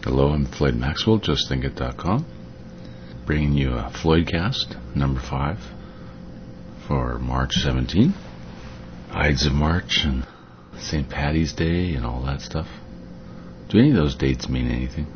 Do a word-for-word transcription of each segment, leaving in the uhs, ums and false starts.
Hello, I'm Floyd Maxwell, just think it dot com, bringing you a Floydcast, number five, for March seventeenth. Ides of March and Saint Patty's Day and all that stuff. Do any of those dates mean anything?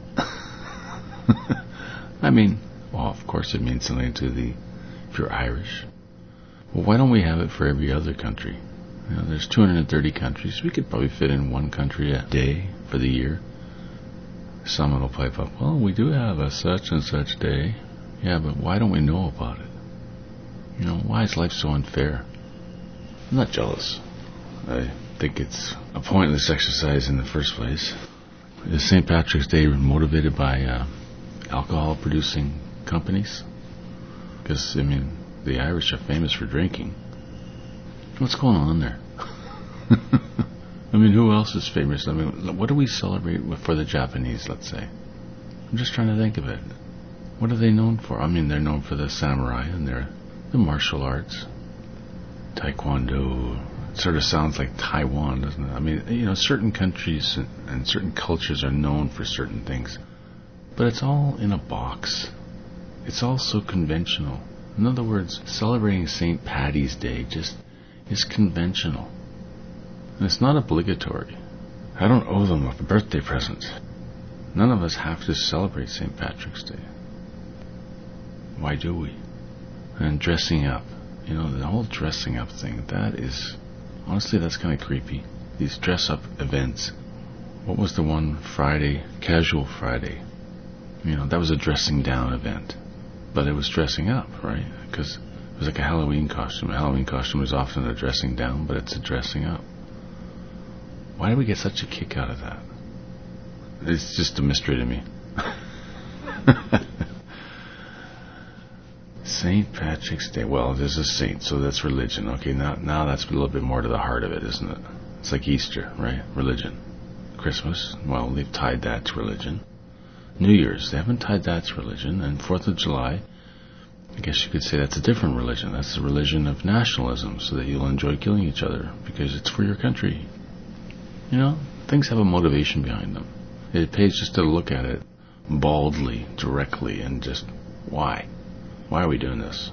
I mean, well, of course it means something to the, if you're Irish. Well, why don't we have it for every other country? You know, there's two hundred thirty countries. We could probably fit in one country a day for the year. Someone will pipe up, well, we do have a such and such day. Yeah, but why don't we know about it? You know, why is life so unfair? I'm not jealous. I think it's a pointless exercise in the first place. Is Saint Patrick's Day motivated by uh, alcohol-producing companies? Because, I mean, the Irish are famous for drinking. What's going on there? I mean, who else is famous? I mean, what do we celebrate for the Japanese, let's say? I'm just trying to think of it. What are they known for? I mean, they're known for the samurai and their the martial arts. Taekwondo. It sort of sounds like Taiwan, doesn't it? I mean, you know, certain countries and, and certain cultures are known for certain things. But it's all in a box. It's all so conventional. In other words, celebrating Saint Patty's Day just is conventional. And it's not obligatory. I don't owe them a birthday present. None of us have to celebrate Saint Patrick's Day. Why do we? And dressing up. You know, the whole dressing up thing, that is, honestly, that's kind of creepy. These dress-up events. What was the one Friday, Casual Friday? You know, that was a dressing down event. But it was dressing up, right? Because it was like a Halloween costume. A Halloween costume is often a dressing down, but it's a dressing up. Why do we get such a kick out of that? It's just a mystery to me. Saint Patrick's Day. Well, there's a saint, so that's religion. Okay, now now that's a little bit more to the heart of it, isn't it? It's like Easter, right? Religion. Christmas, well, they've tied that to religion. New Year's, they haven't tied that to religion. And Fourth of July, I guess you could say that's a different religion. That's the religion of nationalism, so that you'll enjoy killing each other because it's for your country. You know, things have a motivation behind them. It pays just to look at it baldly, directly, and just, why? Why are we doing this?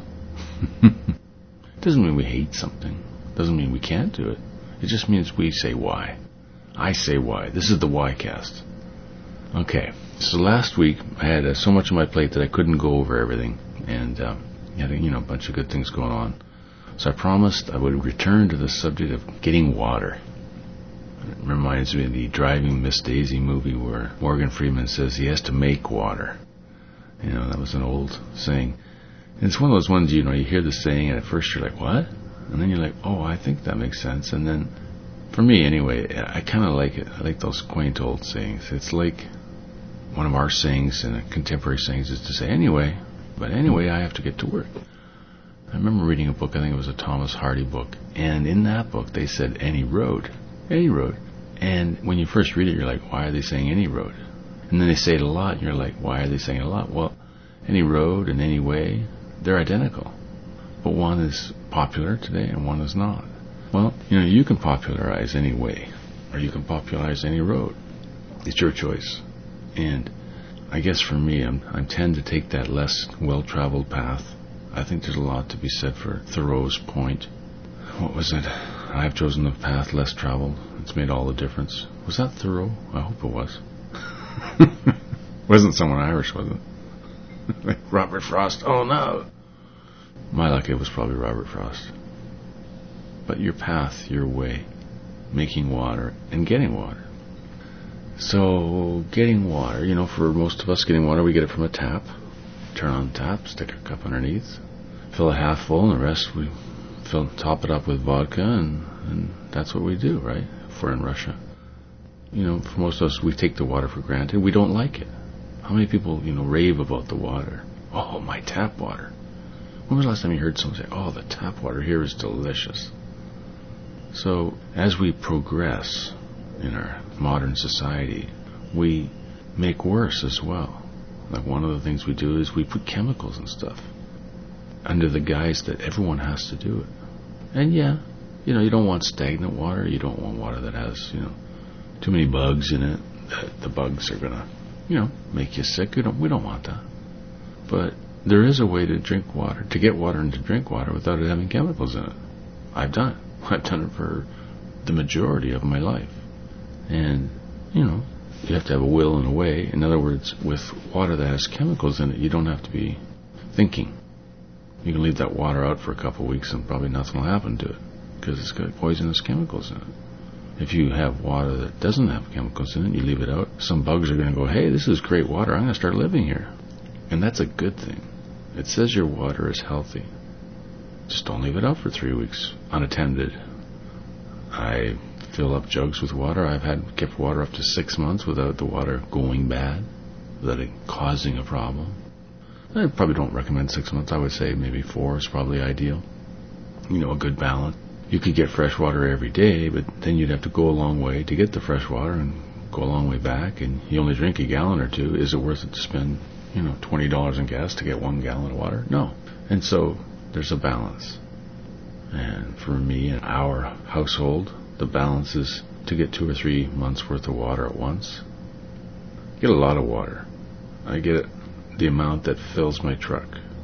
It doesn't mean we hate something. It doesn't mean we can't do it. It just means we say why. I say why. This is the why cast. Okay, so last week I had uh, so much on my plate that I couldn't go over everything, and uh, had you know a bunch of good things going on. So I promised I would return to the subject of getting water. It reminds me of the Driving Miss Daisy movie where Morgan Freeman says he has to make water. You know, that was an old saying. And it's one of those ones, you know, you hear the saying and at first you're like, what? And then you're like, oh, I think that makes sense. And then, for me anyway, I kind of like it. I like those quaint old sayings. It's like one of our sayings and a contemporary sayings is to say, anyway, but anyway, I have to get to work. I remember reading a book, I think it was a Thomas Hardy book, and in that book they said any road. Any road. And when you first read it, you're like, why are they saying any road? And then they say it a lot, and you're like, why are they saying it a lot? Well, any road and any way, they're identical. But one is popular today and one is not. Well, you know, you can popularize any way, or you can popularize any road. It's your choice. And I guess for me, I'm, I tend to take that less well-traveled path. I think there's a lot to be said for Thoreau's point. What was it? I've chosen the path less traveled. It's made all the difference. Was that Thoreau? I hope it was. Wasn't someone Irish, was it? Like Robert Frost. Oh no! My luck, it was probably Robert Frost. But your path, your way, making water and getting water. So, getting water, you know, for most of us getting water, we get it from a tap. Turn on the tap, stick our cup underneath, fill it half full, and the rest we fill, top it up with vodka, and, and that's what we do, right? If we're in Russia. You know, for most of us, we take the water for granted. We don't like it. How many people, you know, rave about the water? Oh, my tap water. When was the last time you heard someone say, oh, the tap water here is delicious? So, as we progress in our modern society, we make worse as well. Like one of the things we do is we put chemicals and stuff under the guise that everyone has to do it. And yeah, you know, you don't want stagnant water. You don't want water that has, you know, too many bugs in it. The, the bugs are going to you know, make you sick. We don't, we don't want that. But there is a way to drink water, to get water and to drink water without it having chemicals in it. I've done it. I've done it for the majority of my life. And, you know, you have to have a will and a way. In other words, with water that has chemicals in it, you don't have to be thinking. You can leave that water out for a couple of weeks and probably nothing will happen to it because it's got poisonous chemicals in it. If you have water that doesn't have chemicals in it, you leave it out, some bugs are going to go, hey, this is great water, I'm going to start living here. And that's a good thing. It says your water is healthy. Just don't leave it out for three weeks unattended. I fill up jugs with water. I've had kept water up to six months without the water going bad, without it causing a problem. I probably don't recommend six months. I would say maybe four is probably ideal. You know, a good balance. You could get fresh water every day, but then you'd have to go a long way to get the fresh water and go a long way back, and you only drink a gallon or two. Is it worth it to spend, you know, twenty dollars in gas to get one gallon of water? No. And so there's a balance. And for me and our household, the balance is to get two or three months worth of water at once. Get a lot of water. I get the amount that fills my truck.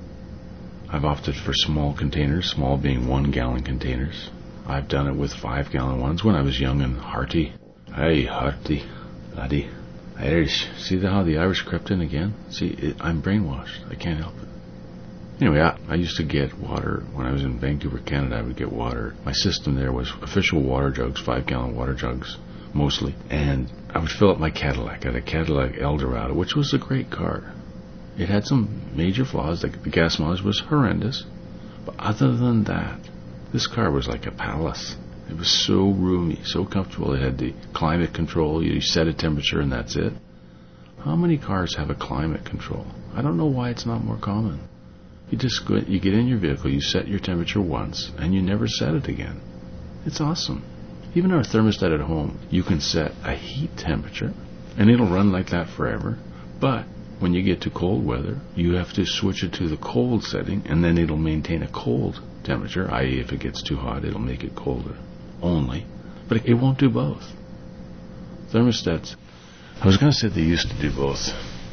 I've opted for small containers, small being one gallon containers. I've done it with five gallon ones when I was young and hearty. Hey, hearty, laddie. Irish. See how the Irish crept in again? See, it, I'm brainwashed. I can't help it. Anyway, I, I used to get water when I was in Vancouver, Canada. I would get water. My system there was official water jugs, five gallon water jugs, mostly. And I would fill up my Cadillac. I had a Cadillac Eldorado, which was a great car. It had some major flaws. Like the gas mileage was horrendous. But other than that, this car was like a palace. It was so roomy, so comfortable. It had the climate control. You set a temperature and that's it. How many cars have a climate control? I don't know why it's not more common. You just go, you get in your vehicle, you set your temperature once, and you never set it again. It's awesome. Even our thermostat at home, you can set a heat temperature, and it'll run like that forever. But when you get to cold weather, you have to switch it to the cold setting, and then it'll maintain a cold temperature, that is if it gets too hot, it'll make it colder only. But it won't do both. Thermostats, I was going to say they used to do both.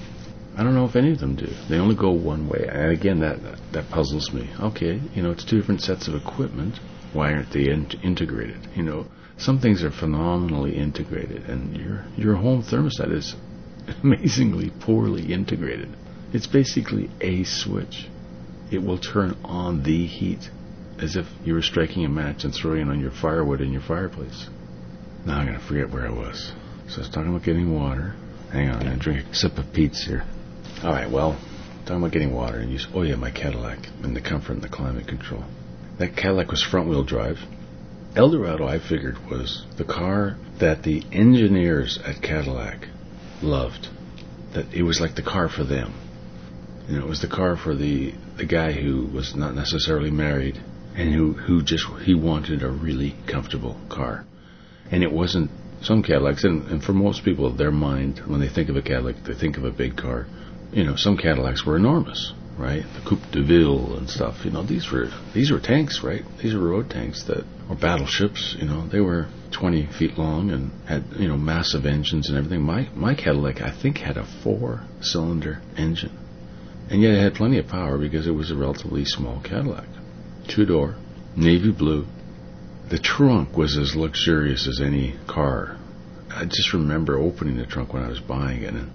I don't know if any of them do. They only go one way. And again, that that puzzles me. Okay, you know, it's two different sets of equipment. Why aren't they in- integrated? You know, some things are phenomenally integrated, and your your home thermostat is amazingly poorly integrated. It's basically a switch. It will turn on the heat as if you were striking a match and throwing it on your firewood in your fireplace. Now I'm going to forget where I was. So I was talking about getting water. Hang on, I'm going to drink a sip of Pete's here. All right, well, talking about getting water, and you say, oh yeah, my Cadillac, and the comfort and the climate control. That Cadillac was front-wheel drive. Eldorado, I figured, was the car that the engineers at Cadillac loved. That it was like the car for them. You know, it was the car for the, the guy who was not necessarily married and who, who just, he wanted a really comfortable car. And it wasn't some Cadillacs, and, and for most people, their mind, when they think of a Cadillac, they think of a big car. You know, some Cadillacs were enormous, right? The Coupe de Ville and stuff. You know, these were these were tanks, right? These were road tanks that, or battleships. You know, they were twenty feet long and had, you know, massive engines and everything. My my Cadillac, I think, had a four-cylinder engine, and yet it had plenty of power because it was a relatively small Cadillac, two-door, navy blue. The trunk was as luxurious as any car. I just remember opening the trunk when I was buying it, and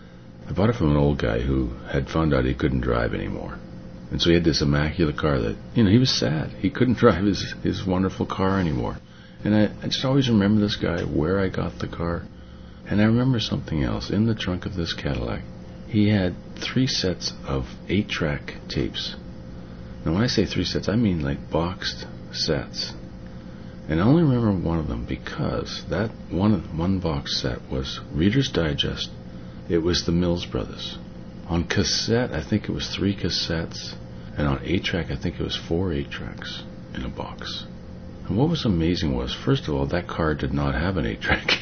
I bought it from an old guy who had found out he couldn't drive anymore. And so he had this immaculate car that, you know, he was sad. He couldn't drive his, his wonderful car anymore. And I, I just always remember this guy, where I got the car. And I remember something else. In the trunk of this Cadillac, he had three sets of eight-track tapes. Now, when I say three sets, I mean like boxed sets. And I only remember one of them because that one one box set was Reader's Digest. It was the Mills Brothers. On cassette, I think it was three cassettes. And on eight-track, I think it was four eight-tracks in a box. And what was amazing was, first of all, that car did not have an eight-track.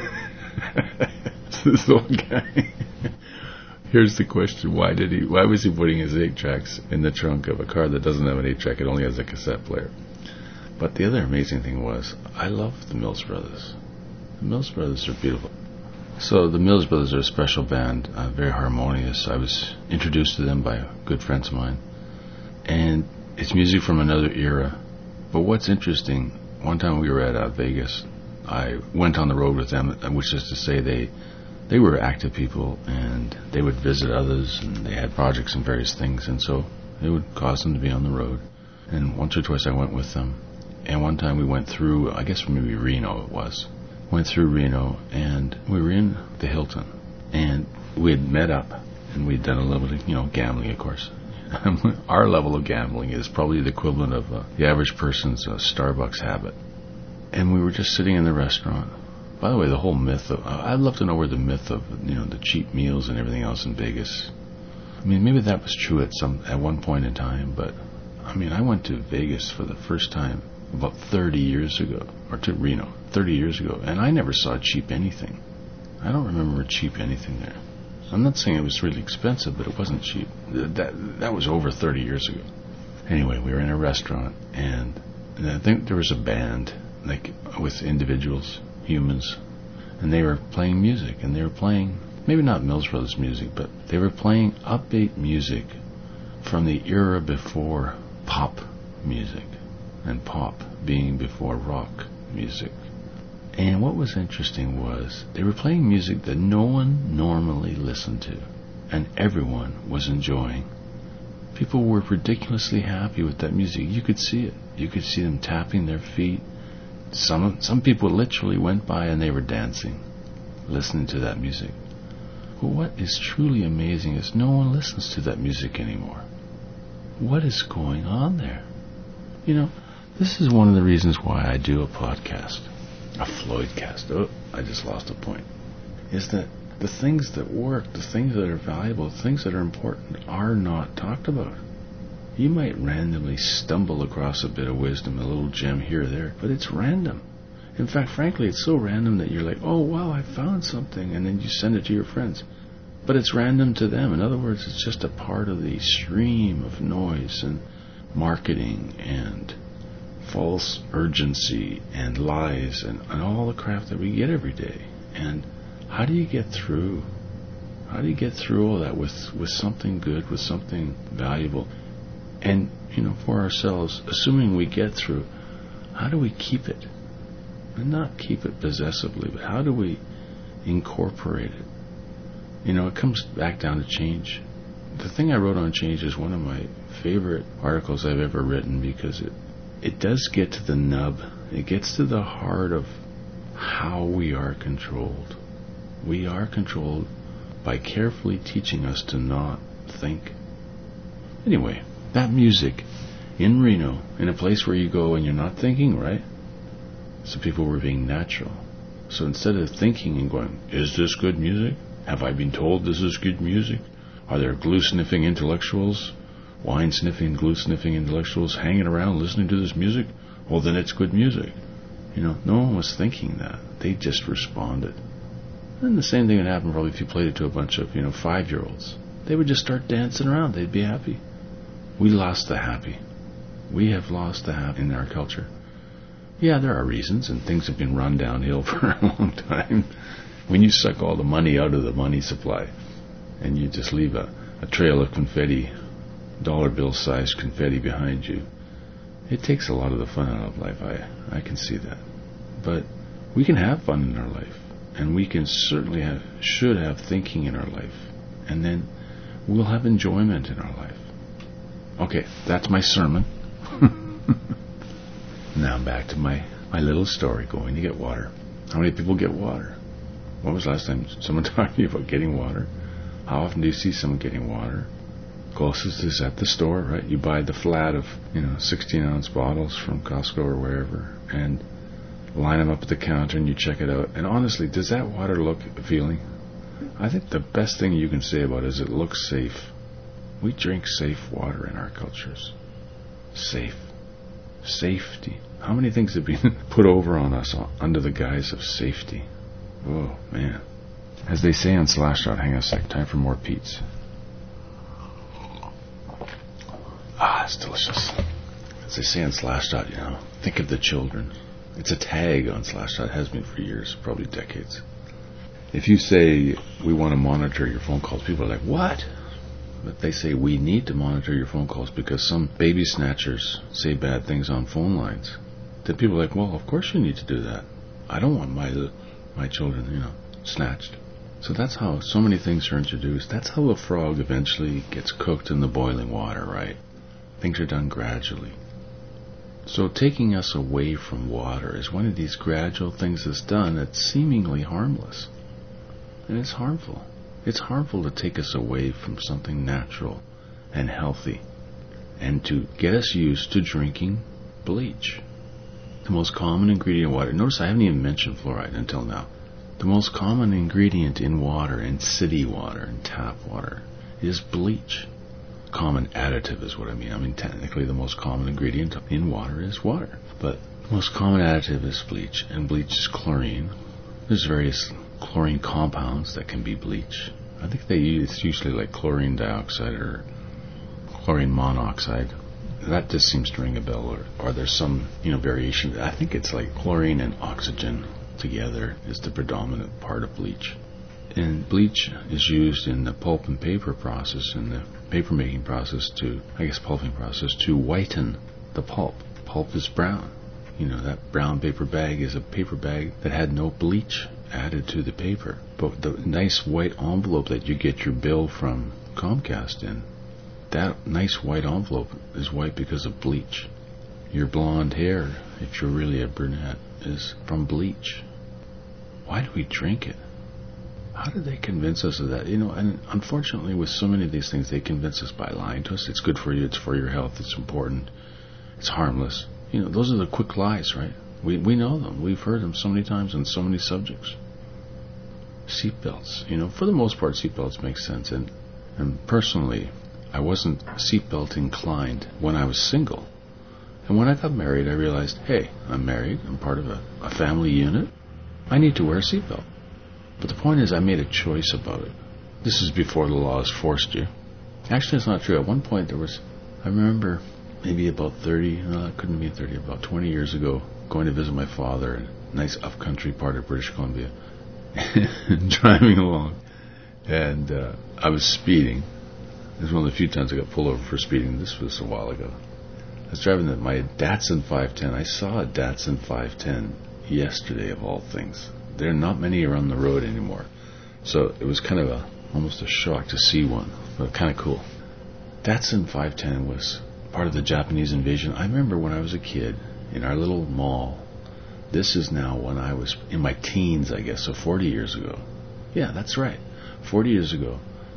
This old guy. Here's the question. Why did he? Why was he putting his eight-tracks in the trunk of a car that doesn't have an eight-track? It only has a cassette player. But the other amazing thing was, I love the Mills Brothers. The Mills Brothers are beautiful. So the Mills Brothers are a special band, uh, very harmonious. I was introduced to them by good friends of mine. And it's music from another era. But what's interesting, one time we were at uh, Vegas, I went on the road with them, which is to say they they were active people, and they would visit others, and they had projects and various things, and so it would cause them to be on the road. And once or twice I went with them. And one time we went through, I guess maybe Reno it was, went through Reno, and we were in the Hilton, and we had met up, and we'd done a little bit of, you know, gambling, of course. Our level of gambling is probably the equivalent of uh, the average person's uh, Starbucks habit. And we were just sitting in the restaurant. By the way, the whole myth of, uh, I'd love to know where the myth of, you know, the cheap meals and everything else in Vegas, I mean, maybe that was true at some at one point in time, but I mean, I went to Vegas for the first time about thirty years ago, or to Reno, thirty years ago, and I never saw cheap anything. I don't remember cheap anything there. I'm not saying it was really expensive, but it wasn't cheap. That that was over thirty years ago. Anyway, we were in a restaurant, and, and I think there was a band, like with individuals, humans, and they were playing music, and they were playing, maybe not Mills Brothers music, but they were playing upbeat music from the era before pop music, and pop being before rock music. And what was interesting was they were playing music that no one normally listened to, and everyone was enjoying. People were ridiculously happy with that music. You could see it. You could see them tapping their feet. Some some people literally went by and they were dancing, listening to that music. But what is truly amazing is no one listens to that music anymore. What is going on there? You know, this is one of the reasons why I do a podcast. A Floydcast. Oh, I just lost a point. Is that the things that work, the things that are valuable, the things that are important are not talked about. You might randomly stumble across a bit of wisdom, a little gem here or there, but it's random. In fact, frankly, it's so random that you're like, oh, wow, I found something, and then you send it to your friends. But it's random to them. In other words, it's just a part of the stream of noise and marketing and false urgency and lies and, and all the crap that we get every day. And how do you get through? How do you get through all that with, with something good, with something valuable? And, you know, for ourselves, assuming we get through, how do we keep it? And not keep it possessively, but how do we incorporate it? You know, it comes back down to change. The thing I wrote on change is one of my favorite articles I've ever written, because it It does get to the nub. It gets to the heart of how we are controlled. We are controlled by carefully teaching us to not think. Anyway, that music in Reno, in a place where you go and you're not thinking, right? So people were being natural. So instead of thinking and going, is this good music? Have I been told this is good music? Are there glue-sniffing intellectuals, wine-sniffing, glue-sniffing intellectuals hanging around listening to this music? Well, then it's good music. You know, no one was thinking that. They just responded. And the same thing would happen probably if you played it to a bunch of, you know, five-year-olds. They would just start dancing around. They'd be happy. We lost the happy. We have lost the happy in our culture. Yeah, there are reasons, and things have been run downhill for a long time. When you suck all the money out of the money supply, and you just leave a, a trail of confetti, dollar bill sized confetti behind you, it takes a lot of the fun out of life. I, I can see that. But we can have fun in our life, and we can certainly have, should have thinking in our life, and then we'll have enjoyment in our life. Okay, that's my sermon. Now I'm back to my, my little story, going to get water. How many people get water? When was the last time someone talked to you about getting water? How often do you see someone getting water? Closest is at the store, right? You buy the flat of, you know, sixteen ounce bottles from Costco or wherever, and line them up at the counter, and you check it out. And honestly, does that water look appealing? I think the best thing you can say about it is it looks safe. We drink safe water in our cultures. Safe. Safety. How many things have been put over on us under the guise of safety? Oh, man. As they say on Slashdot, hang on a sec, time for more Pete's. Ah, it's delicious. As they say on Slashdot, you know, think of the children. It's a tag on Slashdot. It has been for years, probably decades. If you say we want to monitor your phone calls, people are like, what? But they say we need to monitor your phone calls because some baby snatchers say bad things on phone lines. Then people are like, well, of course you need to do that. I don't want my my children, you know, snatched. So that's how so many things are introduced. That's how a frog eventually gets cooked in the boiling water, right? Things are done gradually. So taking us away from water is one of these gradual things that's done that's seemingly harmless. And it's harmful. It's harmful to take us away from something natural and healthy and to get us used to drinking bleach. The most common ingredient in water. Notice I haven't even mentioned fluoride until now. The most common ingredient in water, in city water, in tap water, is bleach. Common additive is what I mean. I mean, technically the most common ingredient in water is water. But the most common additive is bleach, and bleach is chlorine. There's various chlorine compounds that can be bleach. I think they use it's usually like chlorine dioxide or chlorine monoxide. That just seems to ring a bell. Or, or there's some, you know, variation. I think it's like chlorine and oxygen together is the predominant part of bleach. And bleach is used in the pulp and paper process, in the paper making process to, I guess pulping process, to whiten the pulp. Pulp is brown. You know, that brown paper bag is a paper bag that had no bleach added to the paper. But the nice white envelope that you get your bill from Comcast in, that nice white envelope is white because of bleach. Your blonde hair, if you're really a brunette, is from bleach. Why do we drink it? How did they convince us of that? You know, and unfortunately with so many of these things, they convince us by lying to us. It's good for you, it's for your health, it's important, it's harmless. You know, those are the quick lies, right? We we know them. We've heard them so many times on so many subjects. Seatbelts. You know, for the most part, seatbelts make sense. And, and personally, I wasn't seatbelt inclined when I was single. And when I got married, I realized, hey, I'm married. I'm part of a, a family unit. I need to wear a seatbelt. But the point is, I made a choice about it. This is before the laws forced you. Actually, it's not true. At one point, there was, I remember maybe about thirty, no, it couldn't be thirty, about twenty years ago, going to visit my father in a nice upcountry part of British Columbia, driving along. And uh, I was speeding. It was one of the few times I got pulled over for speeding. This was a while ago. I was driving the, my Datsun five ten. I saw a Datsun five ten yesterday, of all things. There are not many around the road anymore. So it was kind of a almost a shock to see one, but kind of cool. Datsun five ten was part of the Japanese invasion. I remember when I was a kid in our little mall. This is now when I was in my teens, I guess, so forty years ago. Yeah, that's right. forty years ago,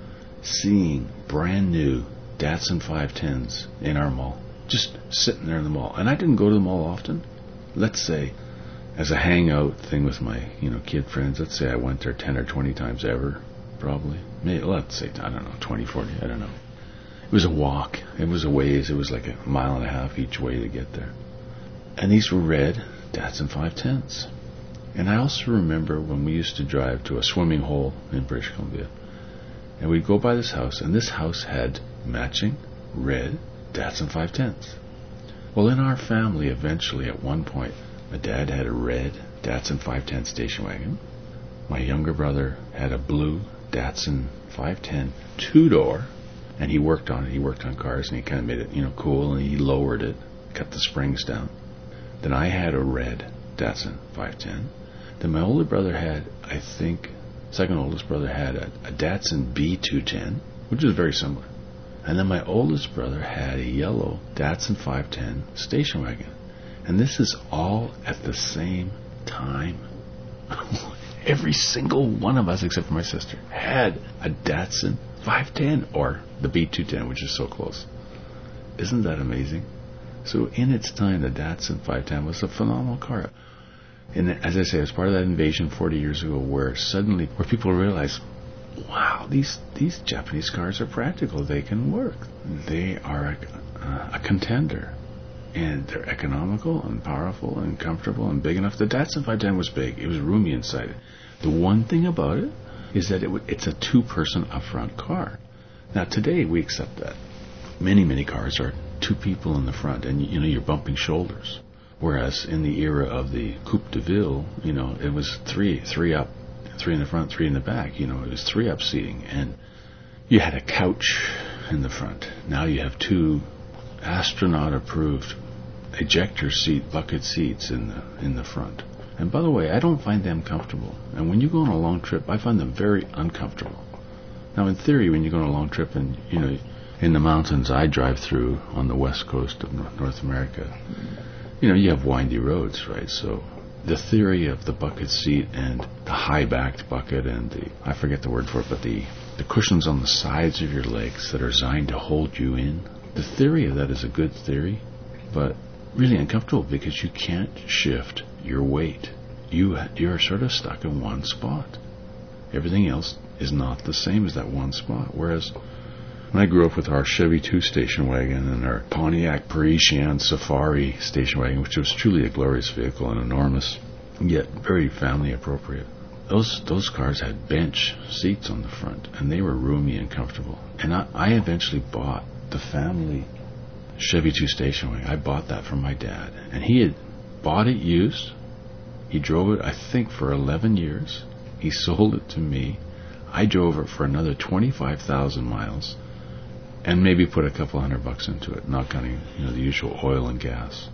seeing brand new Datsun five tens in our mall, just sitting there in the mall. And I didn't go to the mall often. Let's say, as a hangout thing with my, you know, kid friends, let's say I went there ten or twenty times ever, probably. Maybe, let's say, I don't know, twenty, forty, I don't know. It was a walk. It was a ways. It was like a mile and a half each way to get there. And these were red Datsun five tens. And I also remember when we used to drive to a swimming hole in British Columbia, and we'd go by this house, and this house had matching red Datsun five tens. Well, in our family, eventually, at one point, my dad had a red Datsun five ten station wagon. My younger brother had a blue Datsun five ten two-door, and he worked on it. He worked on cars, and he kind of made it, you know, cool, and he lowered it, cut the springs down. Then I had a red Datsun five ten. Then my older brother had, I think, second oldest brother had a, a Datsun B two ten, which is very similar. And then my oldest brother had a yellow Datsun five ten station wagon. And this is all at the same time. Every single one of us, except for my sister, had a Datsun five ten, or the B two ten, which is so close. Isn't that amazing? So in its time, the Datsun five ten was a phenomenal car. And as I say, it was part of that invasion forty years ago, where suddenly, where people realized, wow, these these Japanese cars are practical. They can work. They are a, uh, a contender. And they're economical and powerful and comfortable and big enough. The Datsun five ten was big. It was roomy inside it. The one thing about it is that it w- it's a two-person up-front car. Now, today, we accept that. Many, many cars are two people in the front, and, you know, you're bumping shoulders. Whereas in the era of the Coupe de Ville, you know, it was three, three up, three in the front, three in the back. You know, it was three up seating, and you had a couch in the front. Now you have two astronaut-approved ejector seat, bucket seats in the in the front. And by the way, I don't find them comfortable. And when you go on a long trip, I find them very uncomfortable. Now, in theory, when you go on a long trip and, you know, in the mountains I drive through on the west coast of North America, you know, you have windy roads, right? So the theory of the bucket seat and the high-backed bucket and the, I forget the word for it, but the, the cushions on the sides of your legs that are designed to hold you in, the theory of that is a good theory, but really uncomfortable because you can't shift your weight. You, you're sort of stuck in one spot. Everything else is not the same as that one spot. Whereas when I grew up with our Chevy two station wagon and our Pontiac Parisienne Safari station wagon, which was truly a glorious vehicle and enormous, yet very family appropriate, those those cars had bench seats on the front, and they were roomy and comfortable. And I, I eventually bought the family Chevy two station wagon. I bought that from my dad, and he had bought it used. He drove it, I think, for eleven years. He sold it to me. I drove it for another twenty-five thousand miles, and maybe put a couple hundred bucks into it, not counting, you know, the usual oil and gas.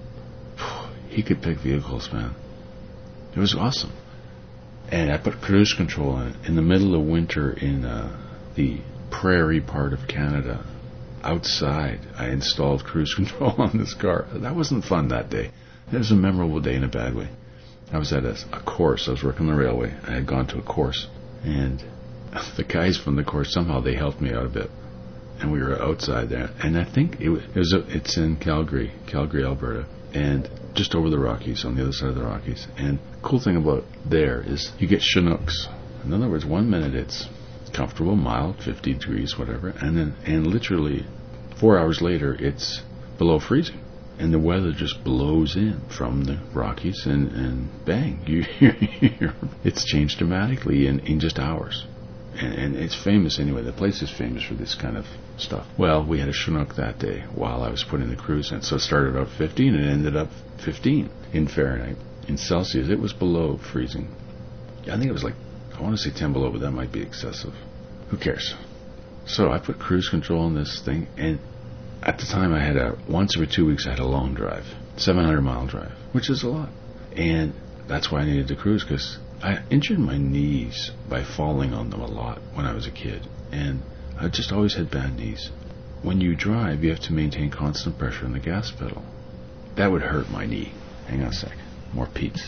He could pick vehicles, man. It was awesome. And I put cruise control in it in the middle of winter in uh, the prairie part of Canada. Outside, I installed cruise control on this car. That wasn't fun that day. It was a memorable day in a bad way. I was at a, a course. I was working on the railway. I had gone to a course, and the guys from the course, somehow they helped me out a bit, and we were outside there. And I think it, it was a, it's in Calgary, Calgary, Alberta, and just over the Rockies, on the other side of the Rockies. And the cool thing about there is you get Chinooks. In other words, one minute it's comfortable, mild, fifty degrees, whatever, and then and literally four hours later it's below freezing. And the weather just blows in from the Rockies, and, and bang, you, you're, it's changed dramatically in, in just hours. And, and it's famous anyway. The place is famous for this kind of stuff. Well, we had a Chinook that day while I was putting the cruise in. So it started out fifteen and it ended up fifteen in Fahrenheit. In Celsius, it was below freezing. I think it was like, I want to say ten below, but that might be excessive. Who cares? So I put cruise control on this thing, and at the time, I had a, once every two weeks, I had a long drive, seven hundred mile drive, which is a lot. And that's why I needed to cruise, because I injured my knees by falling on them a lot when I was a kid. And I just always had bad knees. When you drive, you have to maintain constant pressure on the gas pedal. That would hurt my knee. Hang on a sec. More Pete's.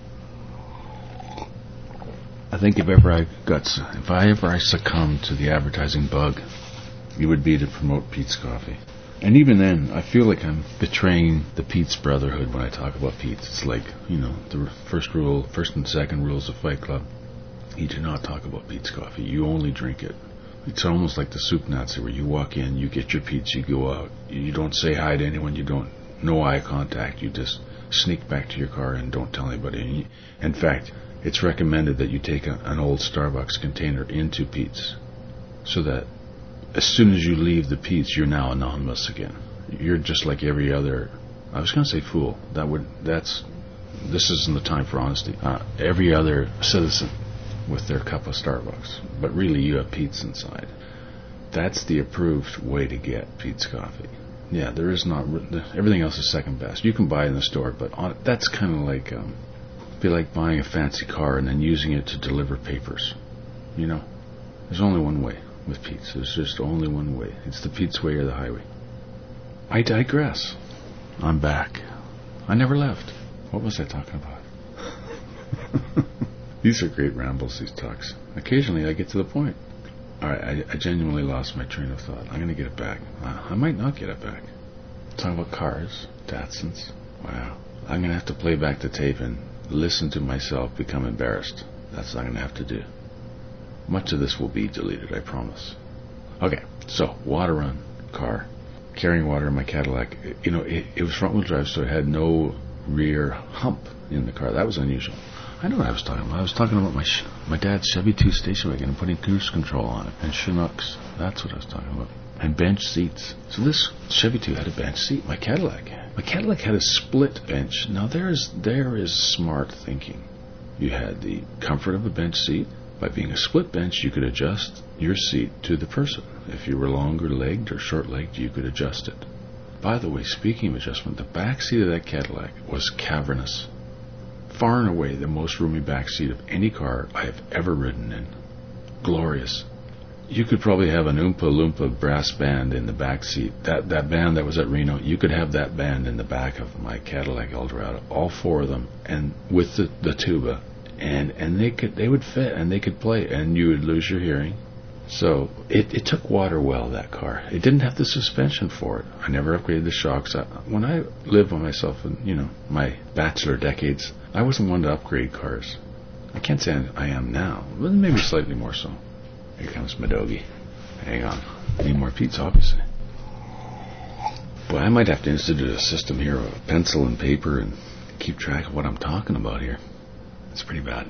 I think if ever I got, if I ever I succumbed to the advertising bug, it would be to promote Pete's Coffee. And even then, I feel like I'm betraying the Pete's Brotherhood when I talk about Pete's. It's like, you know, the first rule, first and second rules of Fight Club. You do not talk about Pete's Coffee. You only drink it. It's almost like the soup Nazi, where you walk in, you get your Pete's, you go out. You don't say hi to anyone. You don't, no eye contact. You just sneak back to your car and don't tell anybody. And you, in fact, it's recommended that you take a, an old Starbucks container into Pete's, so that as soon as you leave the Pete's, you're now anonymous again. You're just like every other, I was going to say fool. That would, that's, this isn't the time for honesty. Uh, every other citizen with their cup of Starbucks. But really, you have Pete's inside. That's the approved way to get Pete's Coffee. Yeah, there is not, everything else is second best. You can buy it in the store, but on, that's kind of like, um, be like buying a fancy car and then using it to deliver papers. You know, there's only one way. With Pete's, there's just only one way. It's the Pete's way or the highway. I digress. I'm back. I never left. What was I talking about? These are great rambles, these talks. Occasionally I get to the point. Alright, I, I genuinely lost my train of thought. I'm going to get it back. Uh, I might not get it back. Talking about cars, Datsuns. Wow. I'm going to have to play back the tape and listen to myself become embarrassed. That's what I'm going to have to do. Much of this will be deleted, I promise. Okay, so water run car, carrying water in my Cadillac. You know, it, it was front wheel drive, so it had no rear hump in the car. That was unusual. I know what I was talking about. I was talking about my sh- my dad's Chevy two station wagon and putting cruise control on it, and Chinooks. That's what I was talking about. And bench seats. So this Chevy two had a bench seat. My Cadillac, my Cadillac had a split bench. Now there is there is smart thinking. You had the comfort of a bench seat. By being a split bench, you could adjust your seat to the person. If you were longer legged or short legged, you could adjust it. By the way, speaking of adjustment, the back seat of that Cadillac was cavernous. Far and away the most roomy back seat of any car I have ever ridden in. Glorious. You could probably have an Oompa Loompa brass band in the back seat. That that band that was at Reno, you could have that band in the back of my Cadillac Eldorado, all four of them, and with the, the tuba, and and they could they would fit and they could play, and you would lose your hearing. So it, it took water well, that car. It didn't have the suspension for it. I never upgraded the shocks. I, when I lived by myself in, you know, my bachelor decades, I wasn't one to upgrade cars. I can't say I am now, but maybe slightly more so. Here comes Madogi. Hang on. Need more pizza, obviously. Boy, I might have to institute a system here of pencil and paper and keep track of what I'm talking about here. It's pretty bad.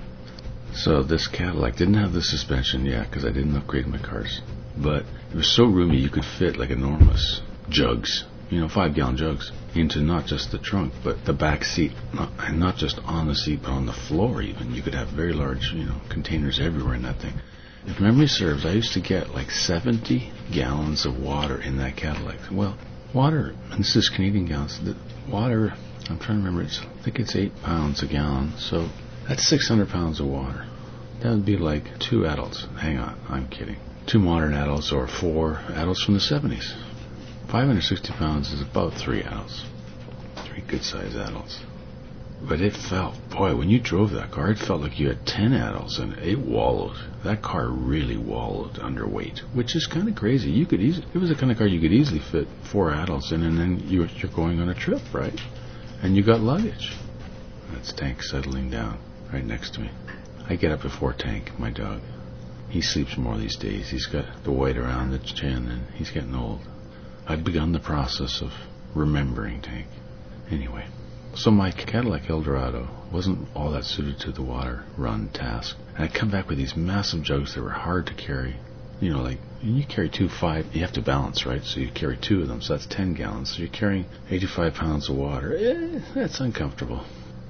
So this Cadillac didn't have the suspension, yeah, because I didn't upgrade my cars. But it was so roomy you could fit like enormous jugs, you know, five-gallon jugs, into not just the trunk, but the back seat. Not, and not just on the seat, but on the floor even. You could have very large, you know, containers everywhere in that thing. If memory serves, I used to get like seventy gallons of water in that Cadillac. Well, water, and this is Canadian gallons, the water, I'm trying to remember, it's, I think it's eight pounds a gallon, so that's six hundred pounds of water. That would be like two adults. Hang on, I'm kidding. Two modern adults or four adults from the seventies. five hundred sixty pounds is about three adults. Three good-sized adults. But it felt, boy, when you drove that car, it felt like you had ten adults and it wallowed. That car really wallowed under weight, which is kind of crazy. You could easily, it was the kind of car you could easily fit four adults in, and then you, you're going on a trip, right? And you got luggage. That's Tank settling down right next to me. I get up before Tank, my dog. He sleeps more these days. He's got the white around the chin, and he's getting old. I've begun the process of remembering Tank. Anyway. So my Cadillac Eldorado wasn't all that suited to the water run task. And I'd come back with these massive jugs that were hard to carry. You know, like, when you carry two, five, you have to balance, right? So you carry two of them, so that's ten gallons. So you're carrying eighty-five pounds of water. Eh, that's uncomfortable.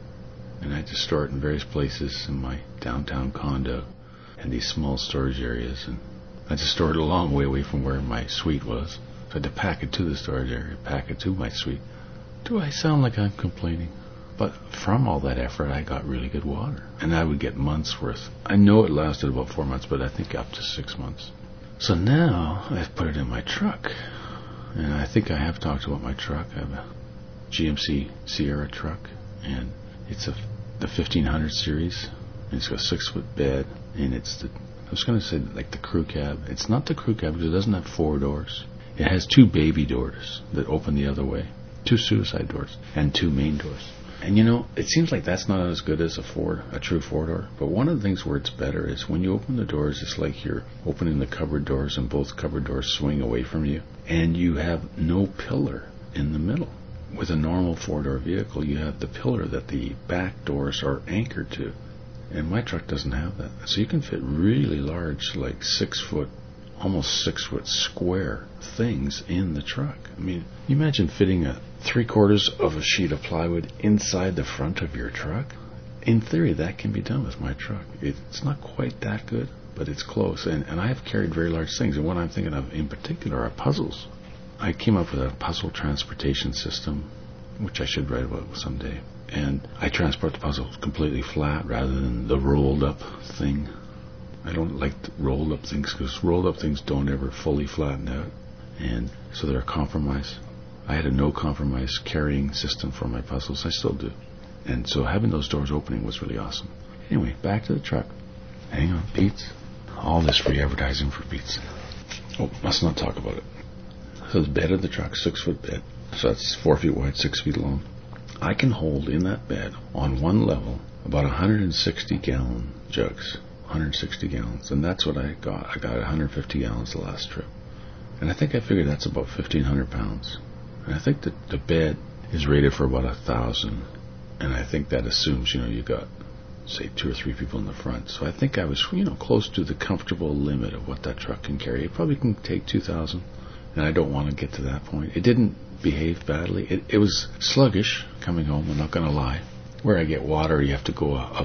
And I had to store it in various places in my downtown condo and these small storage areas. And I had to store it a long way away from where my suite was. So I had to pack it to the storage area, pack it to my suite. Do I sound like I'm complaining? But from all that effort, I got really good water. And I would get months worth. I know it lasted about four months, but I think up to six months. So now, I've put it in my truck. And I think I have talked about my truck. I have a G M C Sierra truck. And it's a, the fifteen hundred series. And it's got a six-foot bed. And it's the, I was going to say like the crew cab. It's not the crew cab because it doesn't have four doors. It has two baby doors that open the other way. Two suicide doors and two main doors. And you know, it seems like that's not as good as a four, a true four-door. But one of the things where it's better is when you open the doors, it's like you're opening the cupboard doors and both cupboard doors swing away from you. And you have no pillar in the middle. With a normal four-door vehicle, you have the pillar that the back doors are anchored to. And my truck doesn't have that. So you can fit really large, like six-foot, almost six-foot square things in the truck. I mean, you imagine fitting a three-quarters of a sheet of plywood inside the front of your truck? In theory, that can be done with my truck. It's not quite that good, but it's close. And, and I have carried very large things. And what I'm thinking of in particular are puzzles. I came up with a puzzle transportation system, which I should write about someday. And I transport the puzzles completely flat rather than the rolled-up thing. I don't like rolled-up things because rolled-up things don't ever fully flatten out. And so they're a compromise. I had a no-compromise carrying system for my puzzles. I still do. And so having those doors opening was really awesome. Anyway, back to the truck. Hang on, Pete's. All this free advertising for Pete's. Oh, must not talk about it. So the bed of the truck, six-foot bed. So that's four feet wide, six feet long. I can hold in that bed on one level about one hundred sixty gallon jugs. one hundred sixty gallons. And that's what I got. I got one hundred fifty gallons the last trip. And I think I figured that's about fifteen hundred pounds. And I think that the bed is rated for about a thousand. And I think that assumes, you know, you got, say, two or three people in the front. So I think I was, you know, close to the comfortable limit of what that truck can carry. It probably can take two thousand. And I don't want to get to that point. It didn't behave badly. It, it was sluggish coming home, I'm not going to lie. Where I get water, you have to go up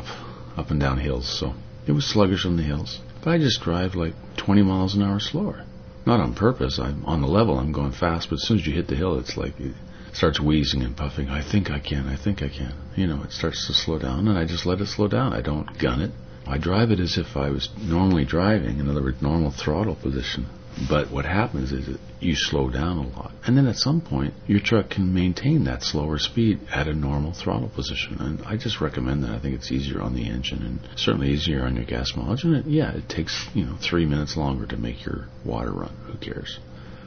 up and down hills, so it was sluggish on the hills. But I just drive like twenty miles an hour slower. Not on purpose. I'm on the level, I'm going fast, but as soon as you hit the hill, it's like it starts wheezing and puffing. I think I can, I think I can. You know, it starts to slow down, and I just let it slow down. I don't gun it. I drive it as if I was normally driving, in other words, normal throttle position. But what happens is that you slow down a lot. And then at some point, your truck can maintain that slower speed at a normal throttle position. And I just recommend that. I think it's easier on the engine and certainly easier on your gas mileage. And it, yeah, it takes, you know, three minutes longer to make your water run. Who cares?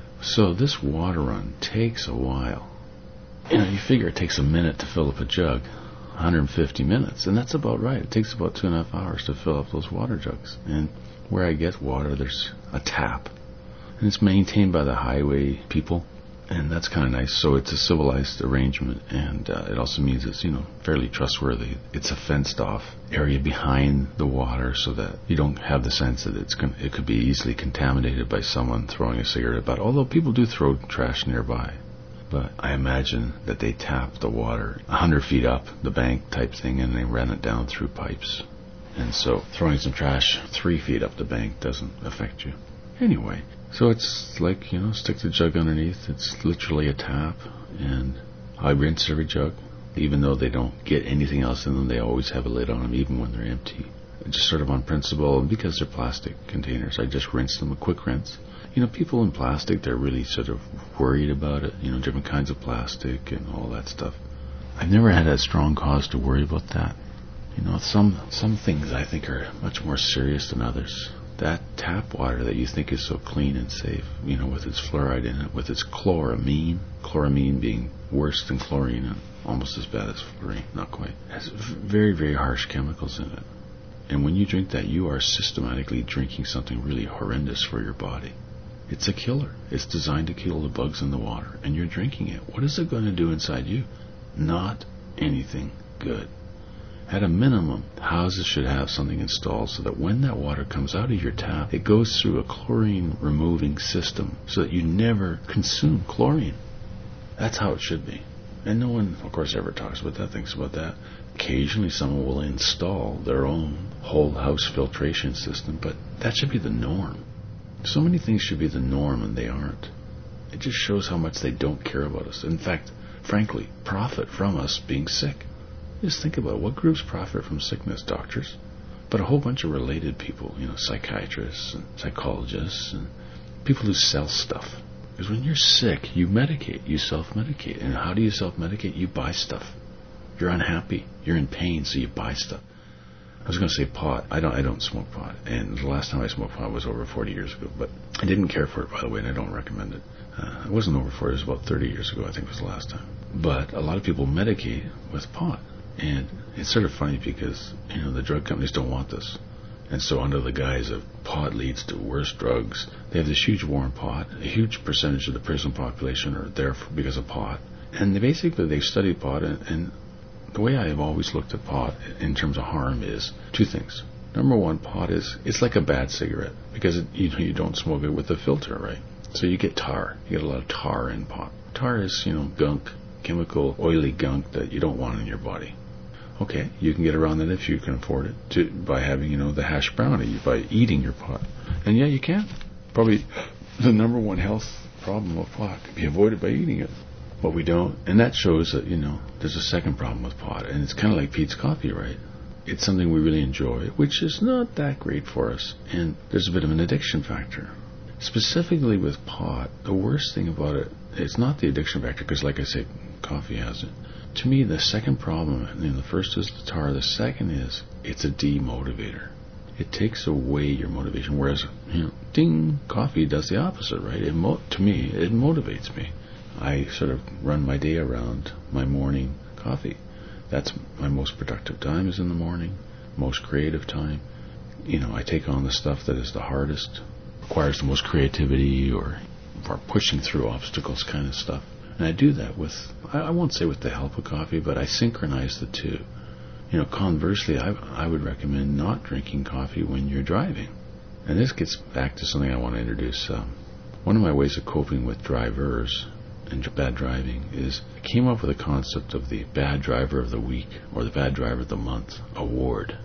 So this water run takes a while. You know, you figure it takes a minute to fill up a jug. one hundred fifty minutes. And that's about right. It takes about two and a half hours to fill up those water jugs. And where I get water, there's a tap. And it's maintained by the highway people, and that's kind of nice. So it's a civilized arrangement, and uh, it also means it's, you know, fairly trustworthy. It's a fenced-off area behind the water, so that you don't have the sense that it's con- it could be easily contaminated by someone throwing a cigarette about. Although people do throw trash nearby, but I imagine that they tap the water a hundred feet up the bank type thing, and they run it down through pipes. And so throwing some trash three feet up the bank doesn't affect you. Anyway, so it's like, you know, stick the jug underneath. It's literally a tap, and I rinse every jug. Even though they don't get anything else in them, they always have a lid on them, even when they're empty. Just sort of on principle, and because they're plastic containers, I just rinse them, a quick rinse. You know, people in plastic, they're really sort of worried about it, you know, different kinds of plastic and all that stuff. I've never had a strong cause to worry about that. You know, some some things I think are much more serious than others. That tap water that you think is so clean and safe, you know, with its fluoride in it, with its chloramine, chloramine being worse than chlorine and almost as bad as fluorine, not quite, has very, very harsh chemicals in it. And when you drink that, you are systematically drinking something really horrendous for your body. It's a killer. It's designed to kill the bugs in the water, and you're drinking it. What is it going to do inside you? Not anything good. At a minimum, houses should have something installed so that when that water comes out of your tap, it goes through a chlorine removing system so that you never consume chlorine. That's how it should be. And no one, of course, ever talks about that, thinks about that. Occasionally someone will install their own whole house filtration system, but that should be the norm. So many things should be the norm, and they aren't. It just shows how much they don't care about us. In fact, frankly, profit from us being sick. Just think about it. What groups profit from sickness? Doctors. But a whole bunch of related people, you know, psychiatrists and psychologists and people who sell stuff. Because when you're sick, you medicate, you self-medicate. And how do you self-medicate? You buy stuff. You're unhappy, you're in pain, so you buy stuff. I was going to say pot. I don't I don't smoke pot. And the last time I smoked pot was over forty years ago. But I didn't care for it, by the way, and I don't recommend it. Uh, it wasn't over forty, it was about thirty years ago, I think was the last time. But a lot of people medicate with pot. And it's sort of funny because, you know, the drug companies don't want this. And so under the guise of pot leads to worse drugs, they have this huge war on pot. A huge percentage of the prison population are there for, because of pot. And they basically, they've studied pot, and, and the way I have always looked at pot in terms of harm is two things. Number one, pot is, it's like a bad cigarette because it, you know, you don't smoke it with a filter, right? So you get tar. You get a lot of tar in pot. Tar is, you know, gunk, chemical, oily gunk that you don't want in your body. Okay, you can get around that if you can afford it to, by having, you know, the hash brownie, by eating your pot. And yeah, you can. Probably the number one health problem with pot can be avoided by eating it. But we don't. And that shows that, you know, there's a second problem with pot. And it's kind of like Pete's Coffee, right? It's something we really enjoy, which is not that great for us. And there's a bit of an addiction factor. Specifically with pot, the worst thing about it, it's not the addiction factor, because like I said, coffee has it. To me, the second problem, you know, the first is the tar, the second is it's a demotivator. It takes away your motivation, whereas, you know, ding, coffee does the opposite, right? It mo- to me, it motivates me. I sort of run my day around my morning coffee. That's my most productive time is in the morning, most creative time. You know, I take on the stuff that is the hardest, requires the most creativity or for pushing through obstacles kind of stuff. And I do that with, I won't say with the help of coffee, but I synchronize the two. You know, conversely, I, I would recommend not drinking coffee when you're driving. And this gets back to something I want to introduce. Um, one of my ways of coping with drivers and bad driving is I came up with a concept of the bad driver of the week or the bad driver of the month award.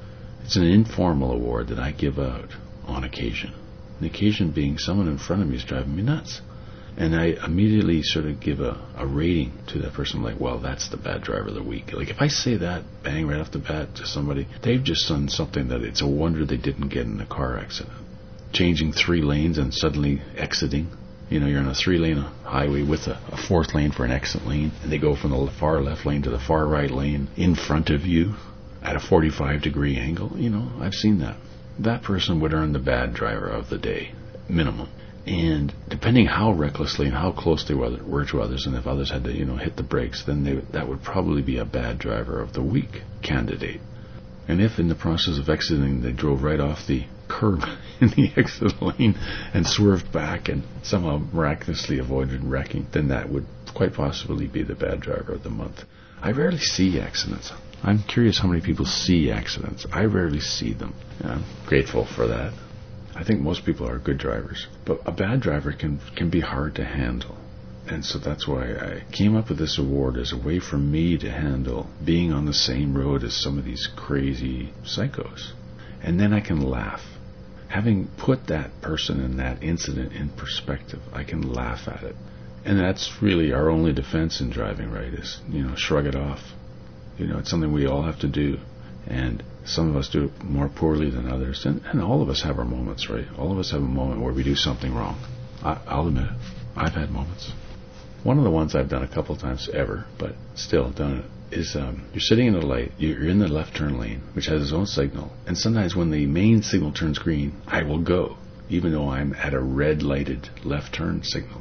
It's an informal award that I give out on occasion. The occasion being someone in front of me is driving me nuts. And I immediately sort of give a, a rating to that person, like, well, that's the bad driver of the week. Like, if I say that, bang, right off the bat to somebody, they've just done something that it's a wonder they didn't get in a car accident. Changing three lanes and suddenly exiting. You know, you're on a three-lane highway with a, a fourth lane for an exit lane, and they go from the far left lane to the far right lane in front of you at a forty-five degree angle. You know, I've seen that. That person would earn the bad driver of the day, minimum. And depending how recklessly and how close they were to others, and if others had to, you know, hit the brakes, then they, that would probably be a bad driver of the week candidate. And if in the process of exiting they drove right off the curb in the exit lane and swerved back and somehow miraculously avoided wrecking, then that would quite possibly be the bad driver of the month. I rarely see accidents. I'm curious how many people see accidents. I rarely see them. I'm grateful for that. I think most people are good drivers, but a bad driver can can be hard to handle. And so that's why I came up with this award as a way for me to handle being on the same road as some of these crazy psychos. And then I can laugh. Having put that person and that incident in perspective, I can laugh at it. And that's really our only defense in driving right is, you know, shrug it off. You know, it's something we all have to do. And some of us do it more poorly than others. And, and all of us have our moments, right? All of us have a moment where we do something wrong. I, I'll admit it. I've had moments. One of the ones I've done a couple of times ever, but still done it, is um, you're sitting in a light, you're in the left turn lane, which has its own signal. And sometimes when the main signal turns green, I will go, even though I'm at a red lighted left turn signal.